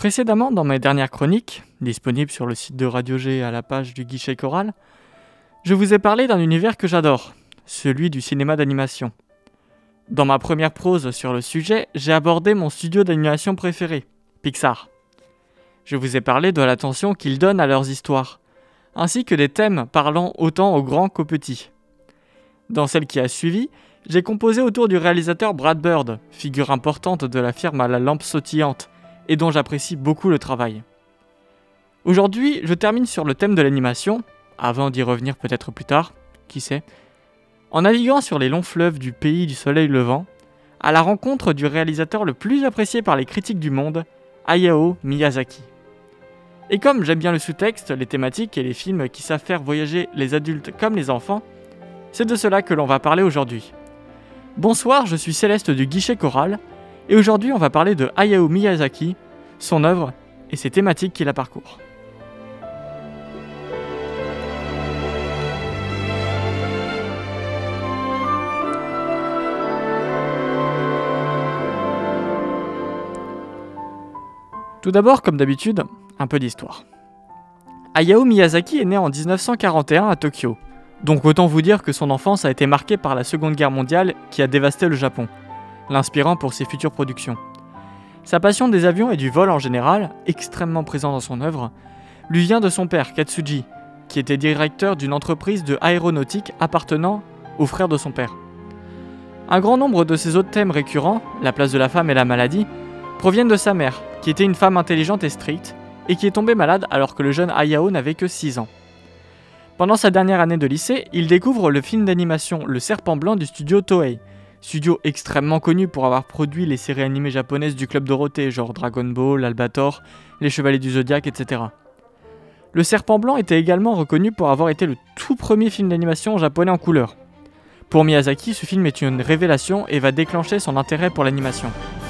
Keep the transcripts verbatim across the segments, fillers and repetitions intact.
Précédemment, dans mes dernières chroniques, disponibles sur le site de Radio G à la page du Guichet Choral, je vous ai parlé d'un univers que j'adore, celui du cinéma d'animation. Dans ma première prose sur le sujet, j'ai abordé mon studio d'animation préféré, Pixar. Je vous ai parlé de l'attention qu'ils donnent à leurs histoires, ainsi que des thèmes parlant autant aux grands qu'aux petits. Dans celle qui a suivi, j'ai composé autour du réalisateur Brad Bird, figure importante de la firme à la lampe sautillante, et dont j'apprécie beaucoup le travail. Aujourd'hui, je termine sur le thème de l'animation, avant d'y revenir peut-être plus tard, qui sait, en naviguant sur les longs fleuves du pays du soleil levant, à la rencontre du réalisateur le plus apprécié par les critiques du monde, Hayao Miyazaki. Et comme j'aime bien le sous-texte, les thématiques et les films qui savent faire voyager les adultes comme les enfants, c'est de cela que l'on va parler aujourd'hui. Bonsoir, je suis Céleste du Guichet Choral, et aujourd'hui on va parler de Hayao Miyazaki, son œuvre et ses thématiques qui la parcourent. Tout d'abord, comme d'habitude, un peu d'histoire. Hayao Miyazaki est né en dix-neuf cent quarante et un à Tokyo, donc autant vous dire que son enfance a été marquée par la Seconde Guerre mondiale qui a dévasté le Japon, l'inspirant pour ses futures productions. Sa passion des avions et du vol en général, extrêmement présent dans son œuvre, lui vient de son père, Katsuji, qui était directeur d'une entreprise de aéronautique appartenant aux frères de son père. Un grand nombre de ses autres thèmes récurrents, la place de la femme et la maladie, proviennent de sa mère, qui était une femme intelligente et stricte, et qui est tombée malade alors que le jeune Hayao n'avait que six ans. Pendant sa dernière année de lycée, il découvre le film d'animation Le Serpent Blanc du studio Toei, studio extrêmement connu pour avoir produit les séries animées japonaises du Club Dorothée, genre Dragon Ball, Albator, Les Chevaliers du Zodiaque, et cetera. Le Serpent Blanc était également reconnu pour avoir été le tout premier film d'animation japonais en couleur. Pour Miyazaki, ce film est une révélation et va déclencher son intérêt pour l'animation.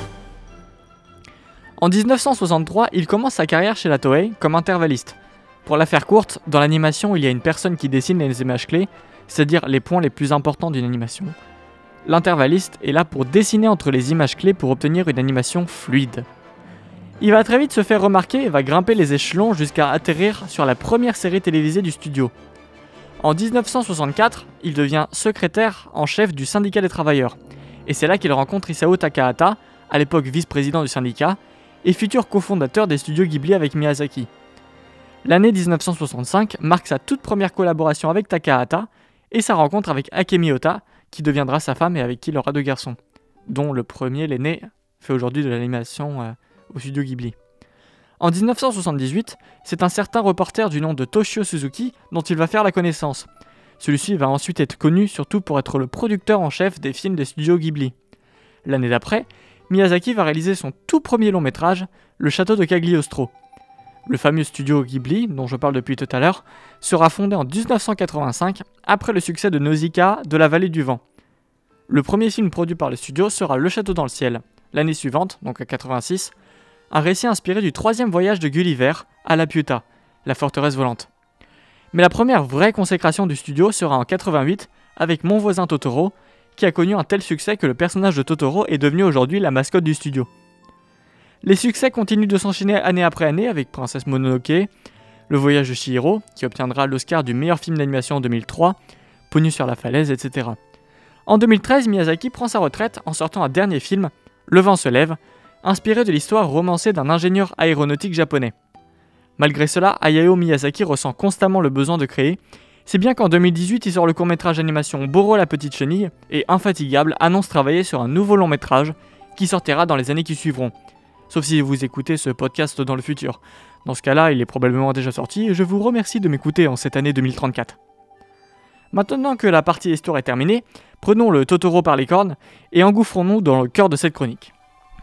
En dix-neuf cent soixante-trois, il commence sa carrière chez la Toei comme intervalliste. Pour la faire courte, dans l'animation, il y a une personne qui dessine les images clés, c'est-à-dire les points les plus importants d'une animation. L'intervalliste est là pour dessiner entre les images clés pour obtenir une animation fluide. Il va très vite se faire remarquer et va grimper les échelons jusqu'à atterrir sur la première série télévisée du studio. En dix-neuf cent soixante-quatre, il devient secrétaire en chef du syndicat des travailleurs. Et c'est là qu'il rencontre Isao Takahata, à l'époque vice-président du syndicat, et futur cofondateur des studios Ghibli avec Miyazaki. L'année dix-neuf cent soixante-cinq marque sa toute première collaboration avec Takahata et sa rencontre avec Akemi Ota, qui deviendra sa femme et avec qui il aura deux garçons, dont le premier, l'aîné, fait aujourd'hui de l'animation euh, au studio Ghibli. En dix-neuf cent soixante-dix-huit, c'est un certain reporter du nom de Toshio Suzuki dont il va faire la connaissance. Celui-ci va ensuite être connu surtout pour être le producteur en chef des films des studios Ghibli. L'année d'après, Miyazaki va réaliser son tout premier long métrage, Le Château de Cagliostro. Le fameux studio Ghibli, dont je parle depuis tout à l'heure, sera fondé en dix-neuf cent quatre-vingt-cinq, après le succès de Nausicaa de la Vallée du Vent. Le premier film produit par le studio sera Le Château dans le ciel. L'année suivante, donc en quatre-vingt-six, un récit inspiré du troisième voyage de Gulliver à La Pietà, la forteresse volante. Mais la première vraie consécration du studio sera en quatre-vingt-huit, avec Mon voisin Totoro, qui a connu un tel succès que le personnage de Totoro est devenu aujourd'hui la mascotte du studio. Les succès continuent de s'enchaîner année après année avec Princesse Mononoke, Le voyage de Chihiro, qui obtiendra l'Oscar du meilleur film d'animation en deux mille trois, Pognu sur la falaise, et cetera. En deux mille treize, Miyazaki prend sa retraite en sortant un dernier film, Le vent se lève, inspiré de l'histoire romancée d'un ingénieur aéronautique japonais. Malgré cela, Hayao Miyazaki ressent constamment le besoin de créer, si bien qu'en deux mille dix-huit, il sort le court-métrage d'animation Boro la petite chenille et Infatigable annonce travailler sur un nouveau long-métrage qui sortira dans les années qui suivront. Sauf si vous écoutez ce podcast dans le futur. Dans ce cas-là, il est probablement déjà sorti et je vous remercie de m'écouter en cette année deux mille trente-quatre. Maintenant que la partie histoire est terminée, prenons le Totoro par les cornes et engouffrons-nous dans le cœur de cette chronique.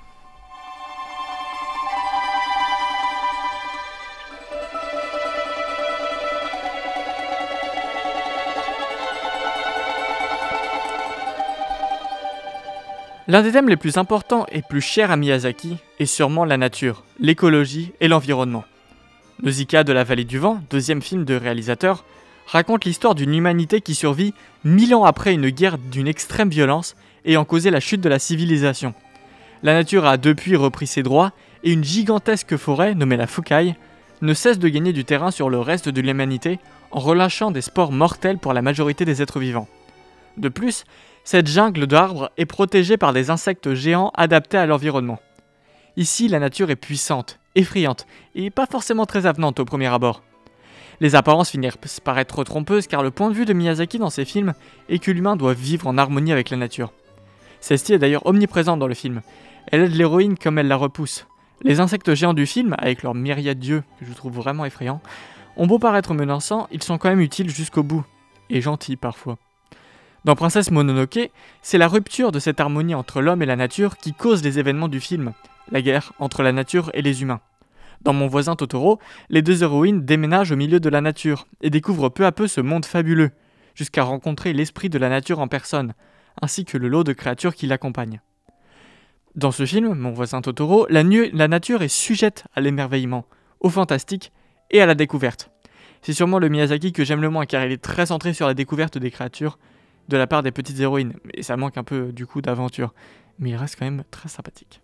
L'un des thèmes les plus importants et plus chers à Miyazaki est sûrement la nature, l'écologie et l'environnement. Nausicaa de la vallée du vent, deuxième film de réalisateur, raconte l'histoire d'une humanité qui survit mille ans après une guerre d'une extrême violence ayant causé la chute de la civilisation. La nature a depuis repris ses droits et une gigantesque forêt, nommée la Fukai, ne cesse de gagner du terrain sur le reste de l'humanité en relâchant des spores mortels pour la majorité des êtres vivants. De plus, cette jungle d'arbres est protégée par des insectes géants adaptés à l'environnement. Ici, la nature est puissante, effrayante, et pas forcément très avenante au premier abord. Les apparences finissent par être trompeuses car le point de vue de Miyazaki dans ses films est que l'humain doit vivre en harmonie avec la nature. Celle-ci est d'ailleurs omniprésente dans le film. Elle aide l'héroïne comme elle la repousse. Les insectes géants du film, avec leur myriade d'yeux, que je trouve vraiment effrayants, ont beau paraître menaçants, ils sont quand même utiles jusqu'au bout, et gentils parfois. Dans Princesse Mononoke, c'est la rupture de cette harmonie entre l'homme et la nature qui cause les événements du film, la guerre entre la nature et les humains. Dans Mon voisin Totoro, les deux héroïnes déménagent au milieu de la nature et découvrent peu à peu ce monde fabuleux, jusqu'à rencontrer l'esprit de la nature en personne, ainsi que le lot de créatures qui l'accompagnent. Dans ce film, Mon voisin Totoro, la, nu- la nature est sujette à l'émerveillement, au fantastique et à la découverte. C'est sûrement le Miyazaki que j'aime le moins car il est très centré sur la découverte des créatures de la part des petites héroïnes, et ça manque un peu du coup d'aventure, mais il reste quand même très sympathique.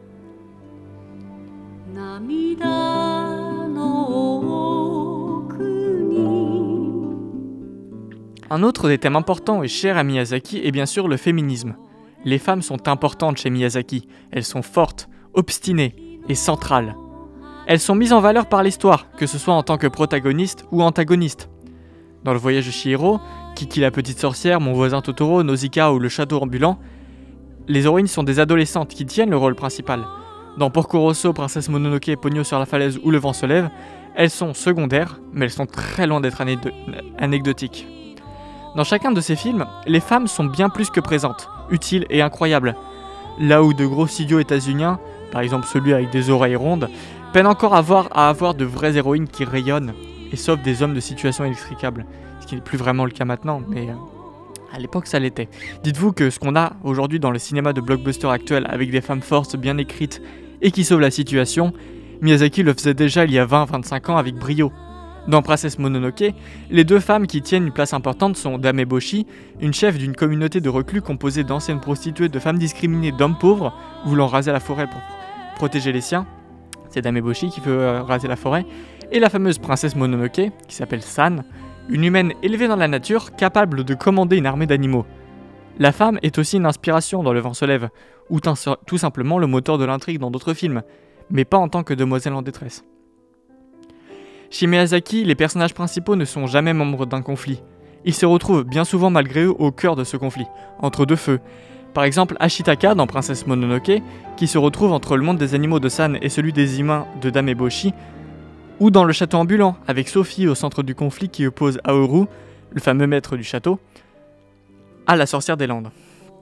Un autre des thèmes importants et chers à Miyazaki est bien sûr le féminisme. Les femmes sont importantes chez Miyazaki, elles sont fortes, obstinées et centrales. Elles sont mises en valeur par l'histoire, que ce soit en tant que protagonistes ou antagonistes. Dans Le voyage de Chihiro, Kiki la petite sorcière, Mon voisin Totoro, Nausicaa ou Le château ambulant, les héroïnes sont des adolescentes qui tiennent le rôle principal. Dans Porco Rosso, Princesse Mononoke, Pogno sur la falaise ou Le vent se lève, elles sont secondaires, mais elles sont très loin d'être ané- anecdotiques. Dans chacun de ces films, les femmes sont bien plus que présentes, utiles et incroyables. Là où de gros idiots états-uniens, par exemple celui avec des oreilles rondes, peinent encore à avoir, à avoir de vraies héroïnes qui rayonnent et sauvent des hommes de situations inextricables. Ce qui n'est plus vraiment le cas maintenant, mais euh, à l'époque ça l'était. Dites-vous que ce qu'on a aujourd'hui dans le cinéma de blockbuster actuel avec des femmes fortes bien écrites et qui sauvent la situation, Miyazaki le faisait déjà il y a vingt à vingt-cinq ans avec brio. Dans Princesse Mononoke, les deux femmes qui tiennent une place importante sont Dame Eboshi, une chef d'une communauté de reclus composée d'anciennes prostituées, de femmes discriminées, d'hommes pauvres, voulant raser la forêt pour protéger les siens. C'est Dame Eboshi qui veut euh, raser la forêt. Et la fameuse Princesse Mononoke, qui s'appelle San, une humaine élevée dans la nature, capable de commander une armée d'animaux. La femme est aussi une inspiration dans Le vent se lève, ou tout simplement le moteur de l'intrigue dans d'autres films, mais pas en tant que demoiselle en détresse. Chez Miyazaki, les personnages principaux ne sont jamais membres d'un conflit. Ils se retrouvent bien souvent malgré eux au cœur de ce conflit, entre deux feux. Par exemple, Ashitaka dans Princesse Mononoke, qui se retrouve entre le monde des animaux de San et celui des humains de Dame Eboshi, ou dans Le château ambulant, avec Sophie au centre du conflit qui oppose Aoru, le fameux maître du château, à la sorcière des Landes.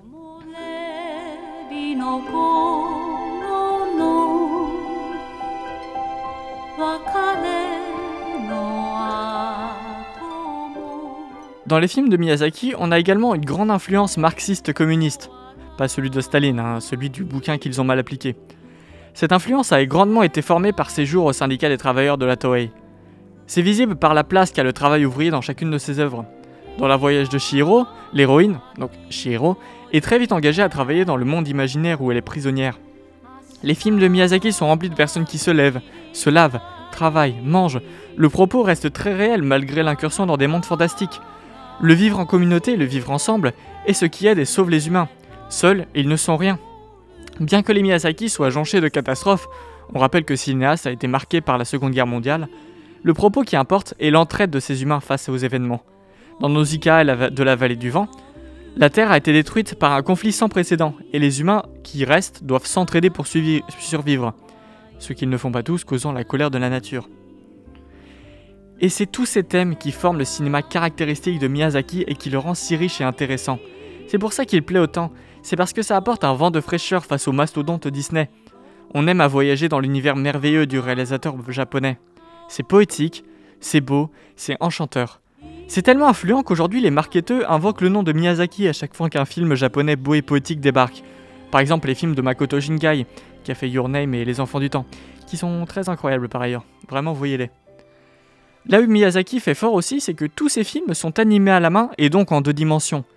Dans les films de Miyazaki, on a également une grande influence marxiste-communiste. Pas celui de Staline, hein, celui du bouquin qu'ils ont mal appliqué. Cette influence a grandement été formée par ses jours au syndicat des travailleurs de la Toei. C'est visible par la place qu'a le travail ouvrier dans chacune de ses œuvres. Dans Le voyage de Chihiro, l'héroïne, donc Chihiro, est très vite engagée à travailler dans le monde imaginaire où elle est prisonnière. Les films de Miyazaki sont remplis de personnes qui se lèvent, se lavent, travaillent, mangent. Le propos reste très réel malgré l'incursion dans des mondes fantastiques. Le vivre en communauté, le vivre ensemble, est ce qui aide et sauve les humains. Seuls, ils ne sont rien. Bien que les Miyazaki soient jonchés de catastrophes, on rappelle que ce cinéaste a été marqué par la Seconde Guerre mondiale, le propos qui importe est l'entraide de ces humains face aux événements. Dans Nausicaa et la, de la vallée du vent, la Terre a été détruite par un conflit sans précédent, et les humains qui restent doivent s'entraider pour suivi, survivre, ce qu'ils ne font pas tous, causant la colère de la nature. Et c'est tous ces thèmes qui forment le cinéma caractéristique de Miyazaki et qui le rend si riche et intéressant. C'est pour ça qu'il plaît autant, c'est parce que ça apporte un vent de fraîcheur face aux mastodontes Disney. On aime à voyager dans l'univers merveilleux du réalisateur japonais. C'est poétique, c'est beau, c'est enchanteur. C'est tellement influent qu'aujourd'hui les marketeurs invoquent le nom de Miyazaki à chaque fois qu'un film japonais beau et poétique débarque. Par exemple les films de Makoto Shinkai, qui a fait Your Name et Les Enfants du Temps, qui sont très incroyables par ailleurs, vraiment voyez-les. Là où Miyazaki fait fort aussi, c'est que tous ses films sont animés à la main et donc en deux dimensions.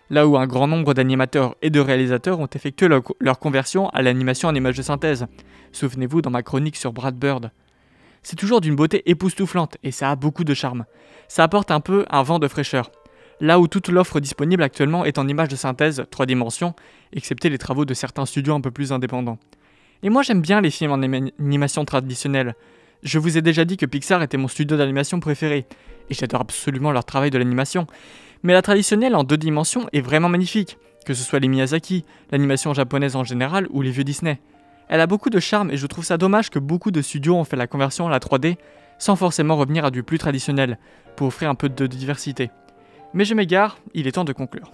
là où un grand nombre d'animateurs et de réalisateurs ont effectué leur, leur conversion à l'animation en images de synthèse. Souvenez-vous dans ma chronique sur Brad Bird. C'est toujours d'une beauté époustouflante et ça a beaucoup de charme. Ça apporte un peu un vent de fraîcheur. Là où toute l'offre disponible actuellement est en images de synthèse trois dimensions, excepté les travaux de certains studios un peu plus indépendants. Et moi j'aime bien les films en animation traditionnelle. Je vous ai déjà dit que Pixar était mon studio d'animation préféré, et j'adore absolument leur travail de l'animation. Mais la traditionnelle en deux dimensions est vraiment magnifique, que ce soit les Miyazaki, l'animation japonaise en général ou les vieux Disney. Elle a beaucoup de charme et je trouve ça dommage que beaucoup de studios ont fait la conversion à la trois D sans forcément revenir à du plus traditionnel, pour offrir un peu de diversité. Mais je m'égare, il est temps de conclure.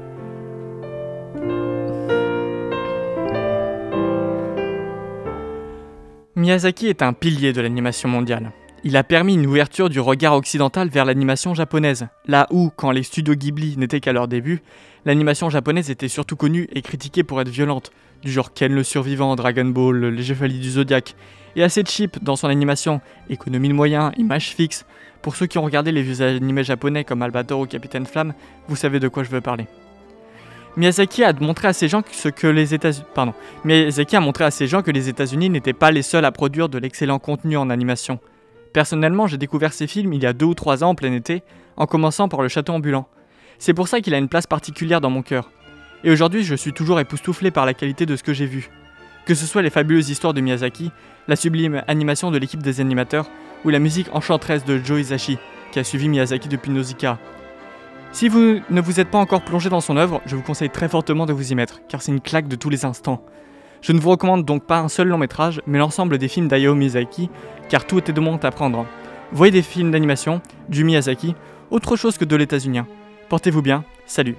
Miyazaki est un pilier de l'animation mondiale. Il a permis une ouverture du regard occidental vers l'animation japonaise, là où, quand les studios Ghibli n'étaient qu'à leur début, l'animation japonaise était surtout connue et critiquée pour être violente, du genre Ken le Survivant, Dragon Ball, Les Chevaliers du Zodiaque, et assez cheap dans son animation, économie de moyens, images fixes. Pour ceux qui ont regardé les vieux animés japonais comme Albator ou Capitaine Flamme, vous savez de quoi je veux parler. Miyazaki a montré à ces gens ce que les États-Unis, pardon, Miyazaki a montré à ces gens que les États-Unis n'étaient pas les seuls à produire de l'excellent contenu en animation. Personnellement, j'ai découvert ces films il y a deux ou trois ans en plein été, en commençant par Le Château ambulant. C'est pour ça qu'il a une place particulière dans mon cœur. Et aujourd'hui, je suis toujours époustouflé par la qualité de ce que j'ai vu. Que ce soit les fabuleuses histoires de Miyazaki, la sublime animation de l'équipe des animateurs, ou la musique enchanteresse de Joe Hisaishi, qui a suivi Miyazaki depuis Nausicaa. Si vous ne vous êtes pas encore plongé dans son œuvre, je vous conseille très fortement de vous y mettre, car c'est une claque de tous les instants. Je ne vous recommande donc pas un seul long métrage, mais l'ensemble des films d'Hayao Miyazaki, car tout est de bon à prendre. Voyez des films d'animation, du Miyazaki, autre chose que de l'états-unien. Portez-vous bien, salut.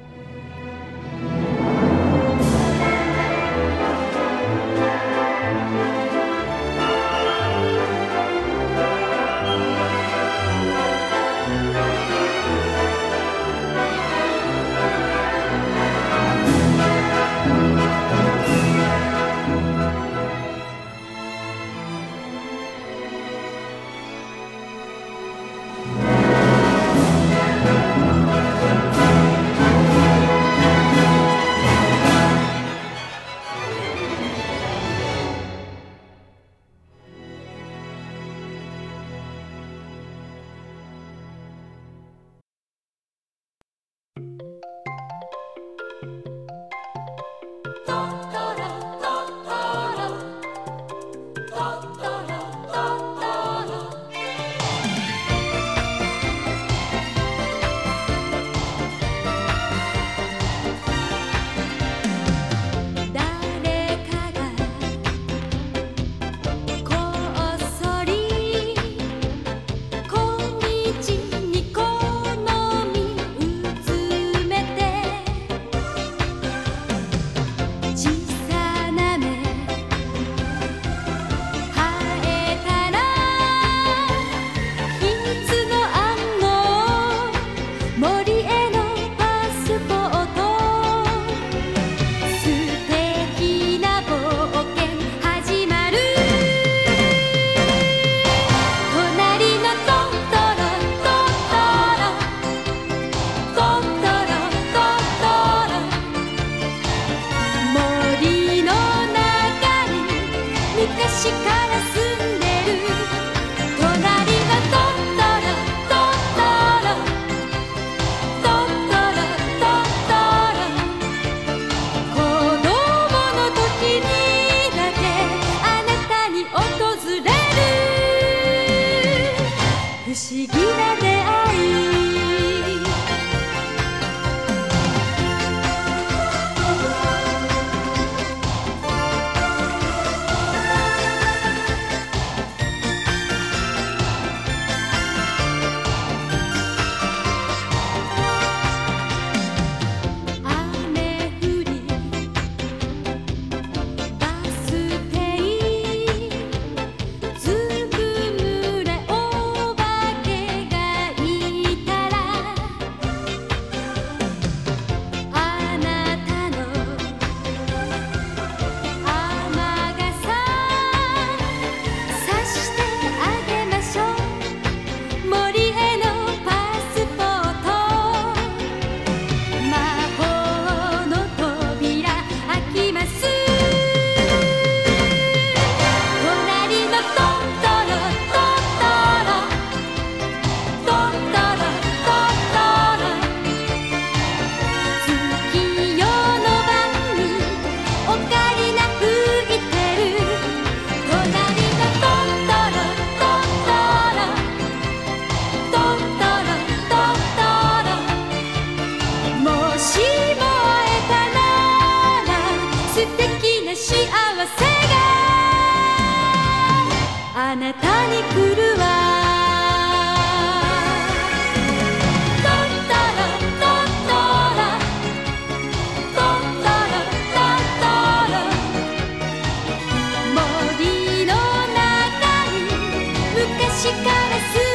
昔から好